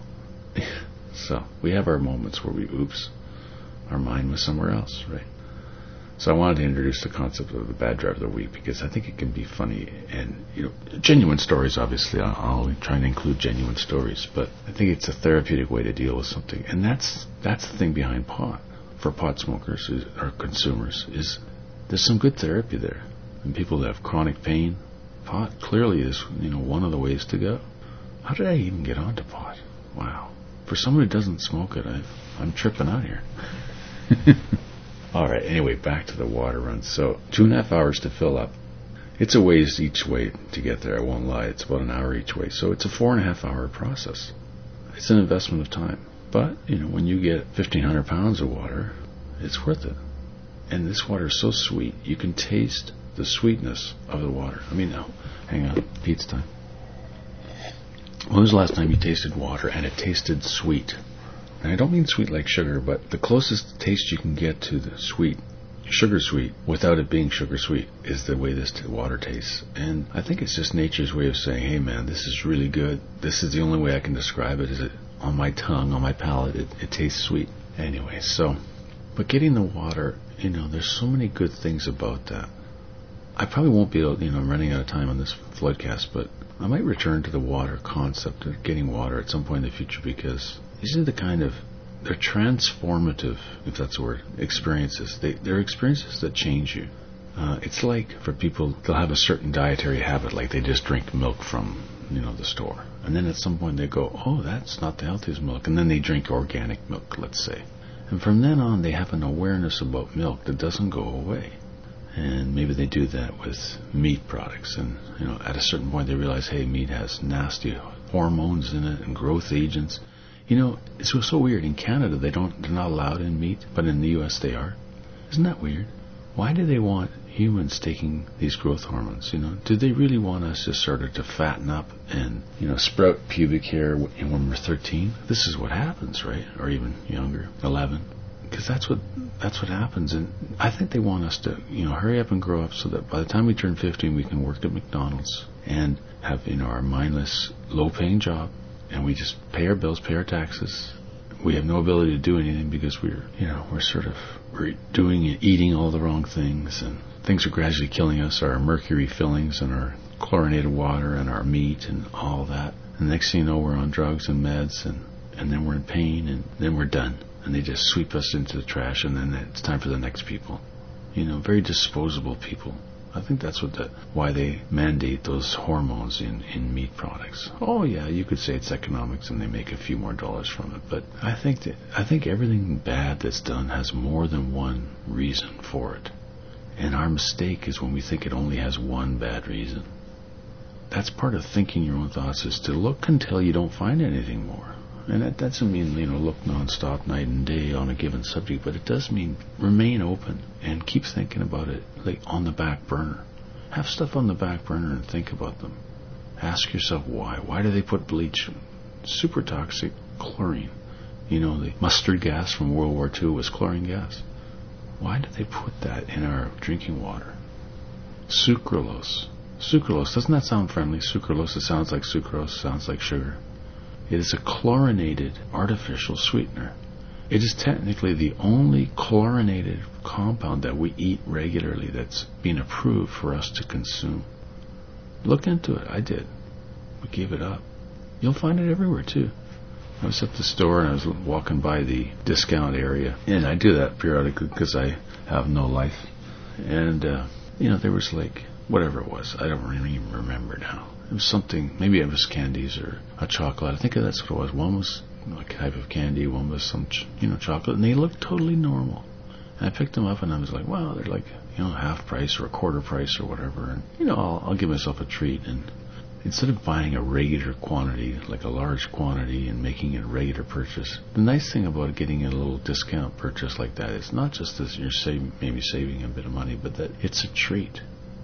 So we have our moments where we, oops, our mind was somewhere else, right? So I wanted to introduce the concept of the bad driver of the week because I think it can be funny and, you know, genuine stories, obviously. I'll, I'll try to include genuine stories, but I think it's a therapeutic way to deal with something. And that's that's the thing behind pot for pot smokers is, or consumers is there's some good therapy there. And people that have chronic pain, pot clearly is, you know, one of the ways to go. How did I even get onto pot? Wow. For someone who doesn't smoke it, I've, I'm tripping out here. All right, anyway, back to the water run. So two and a half hours to fill up. It's a ways each way to get there, I won't lie. It's about an hour each way. So it's a four and a half hour process. It's an investment of time. But, you know, when you get fifteen hundred pounds of water, it's worth it. And this water is so sweet. You can taste the sweetness of the water. I mean, oh, hang on, pizza time. When was the last time you tasted water and it tasted sweet? And I don't mean sweet like sugar, but the closest taste you can get to the sweet, sugar sweet, without it being sugar sweet, is the way this t- water tastes. And I think it's just nature's way of saying, hey man, this is really good. This is the only way I can describe it, is it on my tongue, on my palate, it, it tastes sweet. Anyway, so, but getting the water, you know, there's so many good things about that. I probably won't be able, you know, I'm running out of time on this floodcast, but I might return to the water concept of getting water at some point in the future because these are the kind of, they're transformative, if that's the word, experiences. They, they're experiences that change you. Uh, it's like for people, they'll have a certain dietary habit, like they just drink milk from, you know, the store. And then at some point they go, oh, that's not the healthiest milk. And then they drink organic milk, let's say. And from then on, they have an awareness about milk that doesn't go away. And maybe they do that with meat products. And, you know, at a certain point they realize, hey, meat has nasty hormones in it and growth agents. You know, it's so weird. In Canada, they don't, they're not allowed in meat, but in the U S they are. Isn't that weird? Why do they want humans taking these growth hormones? You know, do they really want us just sort of to fatten up and, you know, sprout pubic hair when we're thirteen? This is what happens, right? Or even younger, eleven. Because that's what that's what happens. And I think they want us to, you know, hurry up and grow up so that by the time we turn fifteen, we can work at McDonald's and have, you know, our mindless, low-paying job. And we just pay our bills, pay our taxes. We have no ability to do anything because we're, you know, we're sort of, we're doing and eating all the wrong things. And things are gradually killing us, our mercury fillings and our chlorinated water and our meat and all that. And next thing you know, we're on drugs and meds and, and then we're in pain and then we're done. And they just sweep us into the trash and then it's time for the next people. You know, very disposable people. I think that's what the, why they mandate those hormones in, in meat products. Oh yeah, you could say it's economics and they make a few more dollars from it, but I think that I think everything bad that's done has more than one reason for it. And our mistake is when we think it only has one bad reason. That's part of thinking your own thoughts, is to look until you don't find anything more. And that doesn't mean, you know, look nonstop night and day on a given subject, but it does mean remain open and keep thinking about it, like on the back burner. Have stuff on the back burner and think about them. Ask yourself why. Why do they put bleach? Super toxic chlorine. You know, the mustard gas from World War Two was chlorine gas. Why did they put that in our drinking water? Sucralose. Sucralose, doesn't that sound friendly? Sucralose, it sounds like sucrose, sounds like sugar. It is a chlorinated artificial sweetener. It is technically the only chlorinated compound that we eat regularly that's been approved for us to consume. Look into it. I did. We gave it up. You'll find it everywhere too. I was at the store and I was walking by the discount area, and I do that periodically because I have no life. And uh, you know, there was like whatever it was. I don't really even remember now. It was something. Maybe it was candies or a chocolate. I think that's what it was. One was a type of candy. One was some, ch- you know, chocolate, and they looked totally normal. And I picked them up and I was like, wow, they're like, you know, half price or a quarter price or whatever. And you know, I'll, I'll give myself a treat. And instead of buying a regular quantity, like a large quantity, and making it a regular purchase, the nice thing about getting a little discount purchase like that is not just that you're saving, maybe saving a bit of money, but that it's a treat.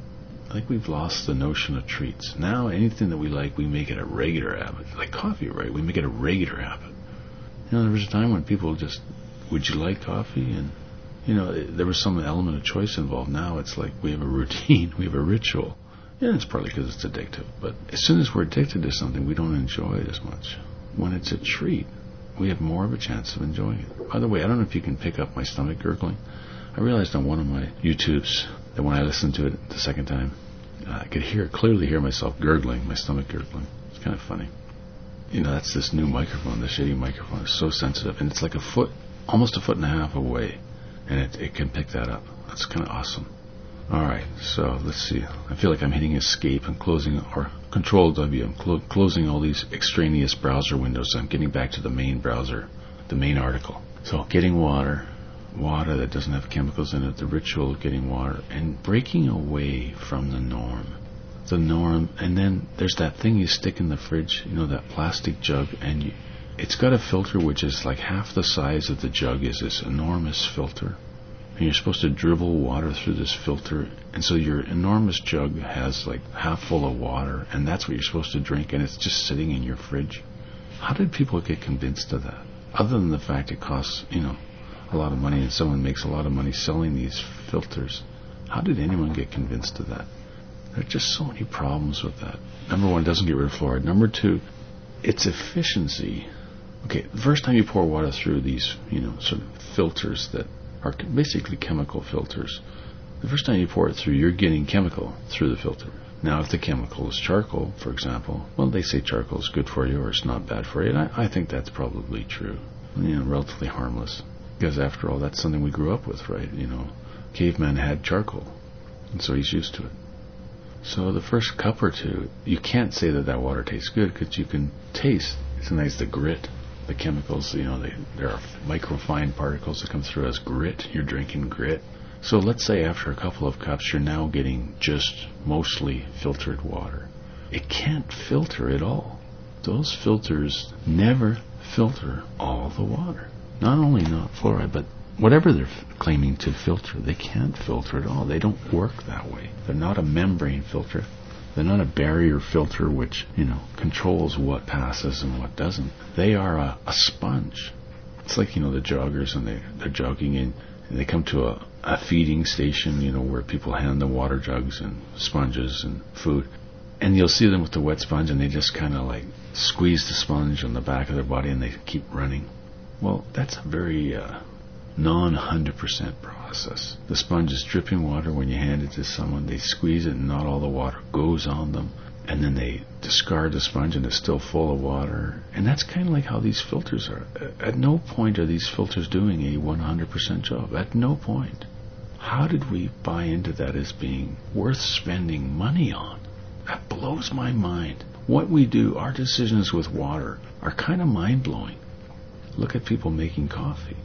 I think we've lost the notion of treats. Now anything that we like, we make it a regular habit. Like coffee, right? We make it a regular habit. You know, there was a time when people just, would you like coffee? And, you know, there was some element of choice involved. Now it's like we have a routine, we have a ritual. Yeah, it's partly because it's addictive. But as soon as we're addicted to something, we don't enjoy it as much. When it's a treat, we have more of a chance of enjoying it. By the way, I don't know if you can pick up my stomach gurgling. I realized on one of my YouTubes that when I listened to it the second time, I could hear clearly hear myself gurgling, my stomach gurgling. It's kind of funny. You know, that's this new microphone, the shitty microphone. It's so sensitive, and it's like a foot, almost a foot and a half away, and it, it can pick that up. That's kind of awesome. All right, so let's see. I feel like I'm hitting escape and closing, or Control W. I'm clo- closing all these extraneous browser windows. I'm getting back to the main browser, the main article. So getting water. Water that doesn't have chemicals in it, the ritual of getting water, and breaking away from the norm. The norm, and then there's that thing you stick in the fridge, you know, that plastic jug, and you, it's got a filter which is like half the size of the jug is this enormous filter. And you're supposed to dribble water through this filter, and so your enormous jug has like half full of water, and that's what you're supposed to drink, and it's just sitting in your fridge. How did people get convinced of that? Other than the fact it costs, you know, a lot of money, and someone makes a lot of money selling these filters. How did anyone get convinced of that? There are just so many problems with that. Number one, it doesn't get rid of fluoride. Number two, its efficiency. Okay, the first time you pour water through these, you know, sort of filters that are basically chemical filters, the first time you pour it through, you're getting chemical through the filter. Now, if the chemical is charcoal, for example, well, they say charcoal is good for you or it's not bad for you, and I, I think that's probably true. You know, relatively harmless. Because after all, that's something we grew up with, right? You know, caveman had charcoal, and so he's used to it. So the first cup or two, you can't say that that water tastes good because you can taste, sometimes the grit, the chemicals, you know, they, there are microfine particles that come through as grit. You're drinking grit. So let's say after a couple of cups, you're now getting just mostly filtered water. It can't filter it all. Those filters never filter all the water. Not only not fluoride, but whatever they're f- claiming to filter, they can't filter it all. They don't work that way. They're not a membrane filter. They're not a barrier filter which, you know, controls what passes and what doesn't. They are a, a sponge. It's like, you know, the joggers, and they, they're jogging in, and they come to a, a feeding station, you know, where people hand them water jugs and sponges and food. And you'll see them with the wet sponge, and they just kind of like squeeze the sponge on the back of their body, and they keep running. Well, that's a very uh, non one hundred percent process. The sponge is dripping water when you hand it to someone. They squeeze it and not all the water goes on them. And then they discard the sponge and it's still full of water. And that's kind of like how these filters are. At no point are these filters doing a one hundred percent job. At no point. How did we buy into that as being worth spending money on? That blows my mind. What we do, our decisions with water, are kind of mind-blowing. Look at people making coffee.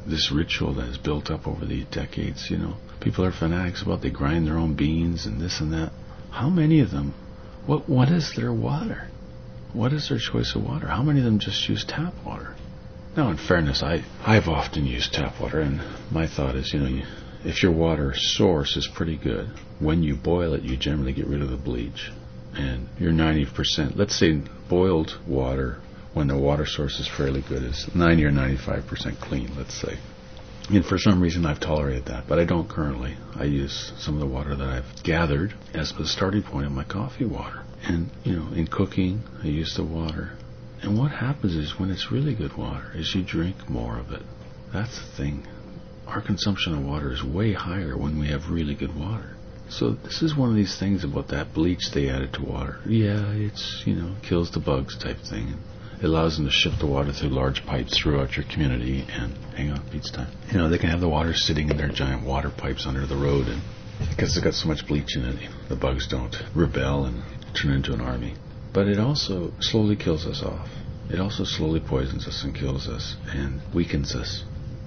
this ritual that is built up over these decades, you know. People are fanatics about they grind their own beans and this and that. How many of them, what what is their water? What is their choice of water? How many of them just use tap water? Now, in fairness, I, I've often used tap water, and my thought is, you know, you, if your water source is pretty good, when you boil it, you generally get rid of the bleach. And your ninety percent, let's say boiled water, when the water source is fairly good, is ninety or ninety-five percent clean, let's say. And for some reason, I've tolerated that, but I don't currently. I use some of the water that I've gathered as the starting point of my coffee water. And, you know, in cooking, I use the water. And what happens is when it's really good water, is you drink more of it. That's the thing. Our consumption of water is way higher when we have really good water. So this is one of these things about that bleach they added to water. Yeah, it's, you know, kills the bugs type thing. It allows them to ship the water through large pipes throughout your community. And hang on, Pete's time. You know, they can have the water sitting in their giant water pipes under the road, and because it's got so much bleach in it, the bugs don't rebel and turn into an army. But it also slowly kills us off. It also slowly poisons us and kills us and weakens us.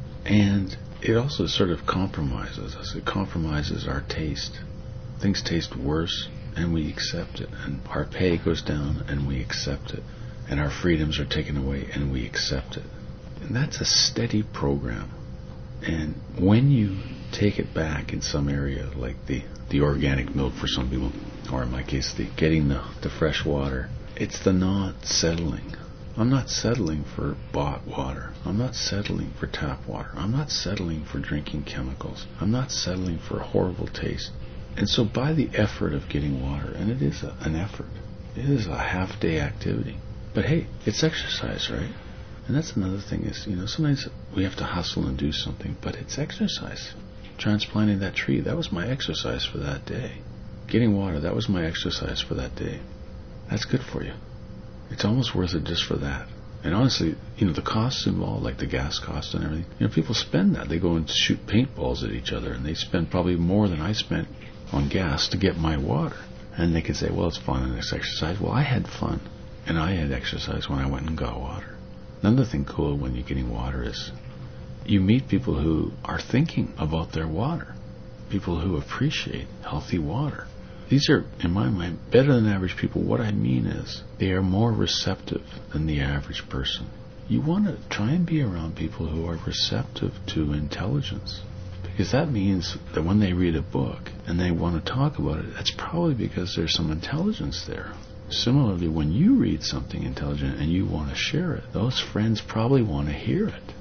And it also sort of compromises us. It compromises our taste. Things taste worse, and we accept it. And our pay goes down, and we accept it. And our freedoms are taken away, and we accept it. And that's a steady program. And when you take it back in some area, like the, the organic milk for some people, or in my case, the getting the, the fresh water, it's the not settling. I'm not settling for bought water. I'm not settling for tap water. I'm not settling for drinking chemicals. I'm not settling for a horrible taste. And so by the effort of getting water, and it is a, an effort, it is a half-day activity. But hey, it's exercise, right? And that's another thing is, you know, sometimes we have to hustle and do something, but it's exercise. Transplanting that tree, that was my exercise for that day. Getting water, that was my exercise for that day. That's good for you. It's almost worth it just for that. And honestly, you know, the costs involved, like the gas cost and everything, you know, people spend that. They go and shoot paintballs at each other, and they spend probably more than I spent on gas to get my water. And they can say, well, it's fun and it's exercise. Well, I had fun, and I had exercise when I went and got water. Another thing cool when you're getting water is you meet people who are thinking about their water, people who appreciate healthy water. These are, in my mind, better than average people. What I mean is they are more receptive than the average person. You want to try and be around people who are receptive to intelligence, because that means that when they read a book and they want to talk about it, that's probably because there's some intelligence there. Similarly, when you read something intelligent and you want to share it, those friends probably want to hear it.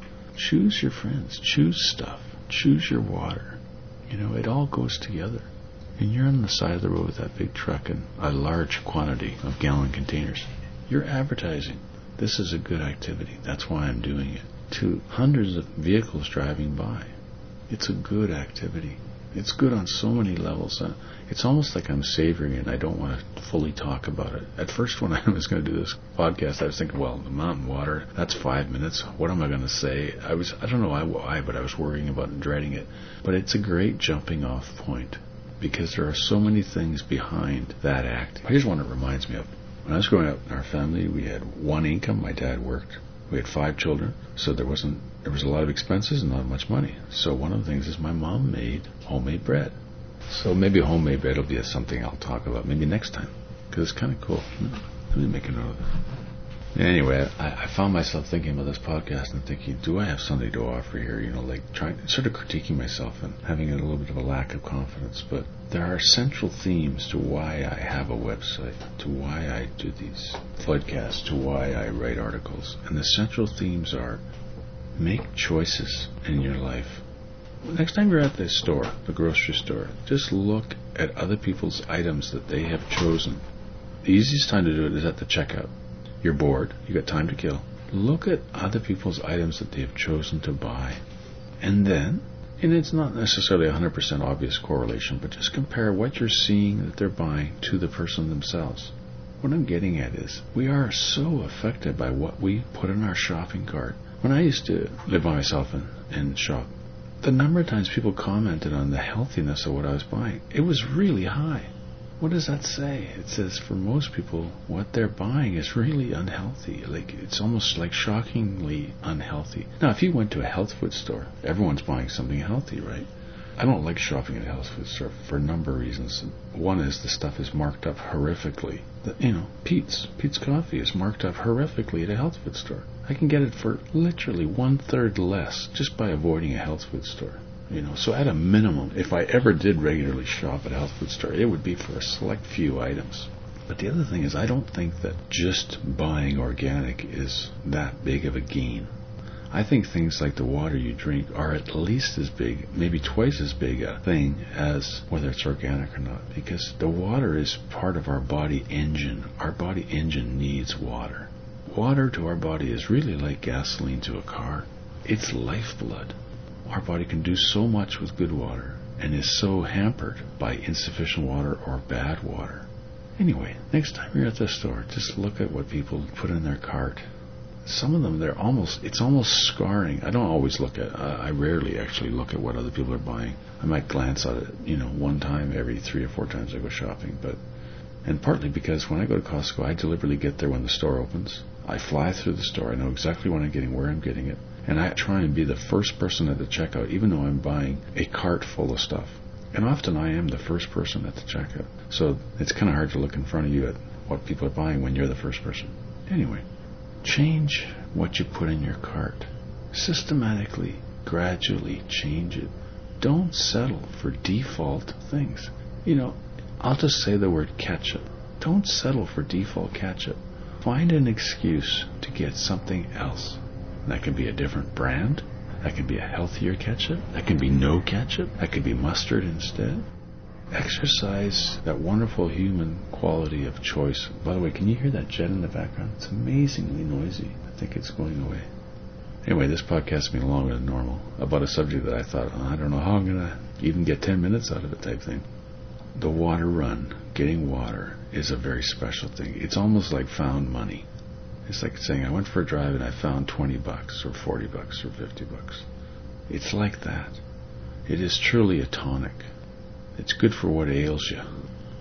Choose your friends. Choose stuff. Choose your water. You know, it all goes together. And you're on the side of the road with that big truck and a large quantity of gallon containers. You're advertising. This is a good activity. That's why I'm doing it. To hundreds of vehicles driving by. It's a good activity. It's good on so many levels. Uh, it's almost like I'm savoring it, and I don't want to fully talk about it. At first, when I was going to do this podcast, I was thinking, well, the mountain water, that's five minutes. What am I going to say? I was, I don't know why, but I was worrying about and dreading it. But it's a great jumping off point, because there are so many things behind that act. Here's one it reminds me of. When I was growing up in our family, we had one income. My dad worked. We had five children, so there wasn't there was a lot of expenses and not much money. So one of the things is my mom made homemade bread. So maybe homemade bread will be something I'll talk about maybe next time, because it's kind of cool. Let me make a note of that. Anyway, I, I found myself thinking about this podcast and thinking, do I have something to offer here? You know, like trying, sort of critiquing myself and having a little bit of a lack of confidence. But there are central themes to why I have a website, to why I do these podcasts, to why I write articles. And the central themes are: make choices in your life. Next time you're at the store, the grocery store, just look at other people's items that they have chosen. The easiest time to do it is at the checkout. You're bored, you got time to kill. Look at other people's items that they have chosen to buy. And then, and it's not necessarily a one hundred percent obvious correlation, but just compare what you're seeing that they're buying to the person themselves. What I'm getting at is, we are so affected by what we put in our shopping cart. When I used to live by myself and, and shop, the number of times people commented on the healthiness of what I was buying, it was really high. What does that say? It says for most people, what they're buying is really unhealthy. Like, it's almost like shockingly unhealthy. Now, if you went to a health food store, everyone's buying something healthy, right? I don't like shopping at a health food store for a number of reasons. One is the stuff is marked up horrifically. The, you know, Peet's, Peet's Coffee is marked up horrifically at a health food store. I can get it for literally one-third less just by avoiding a health food store. You know, so at a minimum, if I ever did regularly shop at a health food store, it would be for a select few items. But the other thing is, I don't think that just buying organic is that big of a gain. I think things like the water you drink are at least as big, maybe twice as big a thing as whether it's organic or not. Because the water is part of our body engine. Our body engine needs water. Water to our body is really like gasoline to a car. It's lifeblood. Our body can do so much with good water and is so hampered by insufficient water or bad water. Anyway, next time you're at the store, just look at what people put in their cart. Some of them, they're almost, it's almost scarring. I don't always look at, uh, I rarely actually look at what other people are buying. I might glance at it, you know, one time every three or four times I go shopping. But, and partly because when I go to Costco, I deliberately get there when the store opens. I fly through the store. I know exactly when I'm getting, where I'm getting it. And I try and be the first person at the checkout, even though I'm buying a cart full of stuff. And often I am the first person at the checkout. So it's kind of hard to look in front of you at what people are buying when you're the first person. Anyway, change what you put in your cart. Systematically, gradually change it. Don't settle for default things. You know, I'll just say the word ketchup. Don't settle for default ketchup. Find an excuse to get something else. That could be a different brand. That could be a healthier ketchup. That could be no ketchup. That could be mustard instead. Exercise that wonderful human quality of choice. By the way, can you hear that jet in the background? It's amazingly noisy. I think it's going away. Anyway, this podcast has been longer than normal about a subject that I thought, oh, I don't know how I'm going to even get ten minutes out of it type thing. The water run, getting water, is a very special thing. It's almost like found money. It's like saying, I went for a drive and I found twenty bucks or forty bucks or fifty bucks. It's like that. It is truly a tonic. It's good for what ails you.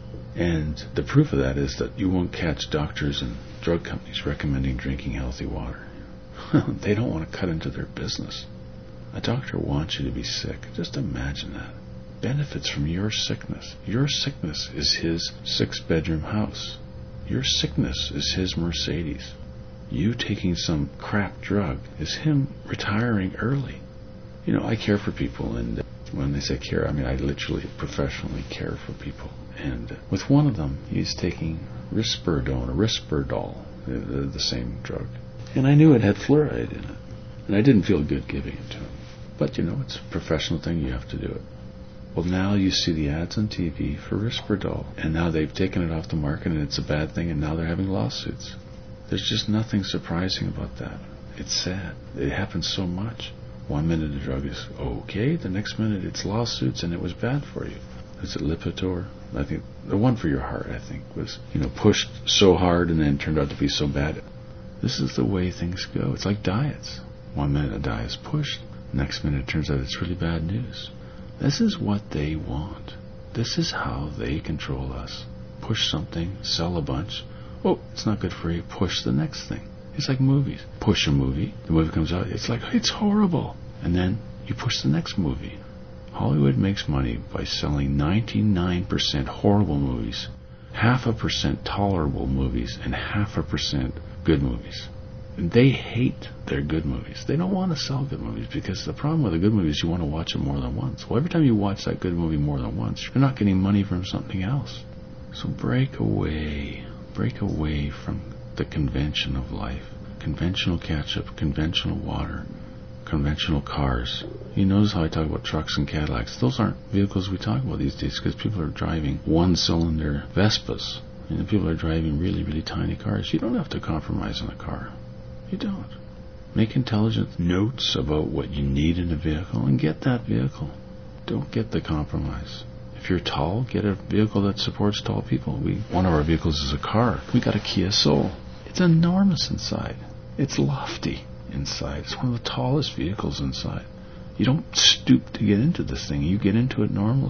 And the proof of that is that you won't catch doctors and drug companies recommending drinking healthy water. They don't want to cut into their business. A doctor wants you to be sick. Just imagine that. Benefits from your sickness. Your sickness is his six-bedroom house. Your sickness is his Mercedes. You taking some crap drug is him retiring early. You know, I care for people, and when they say care, I mean I literally, professionally care for people. And with one of them, he's taking risperidone, or Risperdal, the, the same drug. And I knew it had fluoride in it, and I didn't feel good giving it to him. But, you know, it's a professional thing, you have to do it. Well, now you see the ads on T V for Risperdal, and now they've taken it off the market, and it's a bad thing, and now they're having lawsuits. There's just nothing surprising about that. It's sad. It happens so much. One minute the drug is okay, the next minute it's lawsuits, and it was bad for you. Is it Lipitor? I think the one for your heart, I think, was, you know, pushed so hard and then turned out to be so bad. This is the way things go. It's like diets. One minute a diet is pushed, next minute it turns out it's really bad news. This is what they want. This is how they control us. Push something, sell a bunch. Oh, it's not good for you. Push the next thing. It's like movies. Push a movie. The movie comes out. It's like, it's horrible. And then you push the next movie. Hollywood makes money by selling ninety-nine percent horrible movies, half a percent tolerable movies, and half a percent good movies. And they hate their good movies. They don't want to sell good movies because the problem with a good movie is you want to watch it more than once. Well, every time you watch that good movie more than once, you're not getting money from something else. So break away. Break away from the convention of life. Conventional ketchup, conventional water, conventional cars. You notice how I talk about trucks and Cadillacs. Those aren't vehicles we talk about these days because people are driving one-cylinder Vespas. And people are driving really, really tiny cars. You don't have to compromise on a car. You don't. Make intelligent notes about what you need in a vehicle and get that vehicle. Don't get the compromise. If you're tall, get a vehicle that supports tall people. We One of our vehicles is a car. We got a Kia Soul. It's enormous inside. It's lofty inside. It's one of the tallest vehicles inside. You don't stoop to get into this thing. You get into it normally.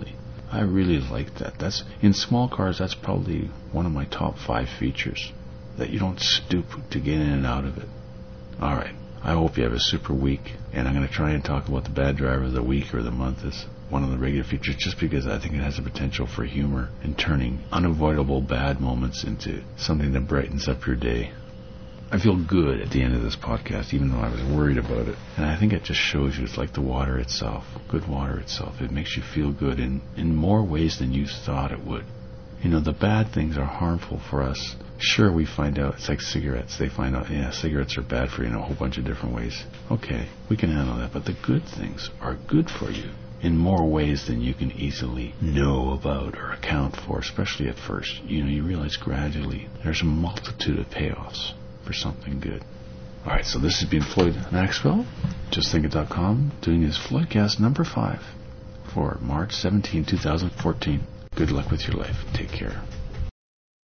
I really like that. That's in small cars, that's probably one of my top five features, that you don't stoop to get in and out of it. Alright, I hope you have a super week, and I'm going to try and talk about the bad driver of the week or the month as one of the regular features, just because I think it has the potential for humor and turning unavoidable bad moments into something that brightens up your day. I feel good at the end of this podcast, even though I was worried about it. And I think it just shows you it's like the water itself, good water itself. It makes you feel good in, in more ways than you thought it would. You know, the bad things are harmful for us. Sure, we find out, it's like cigarettes. They find out, yeah, cigarettes are bad for you in a whole bunch of different ways. Okay, we can handle that. But the good things are good for you in more ways than you can easily know about or account for, especially at first. You know, you realize gradually there's a multitude of payoffs for something good. Alright, so this has been Floyd Maxwell, just think it dot com, doing his Floydcast number five for March seventeenth, twenty fourteen. Good luck with your life. Take care.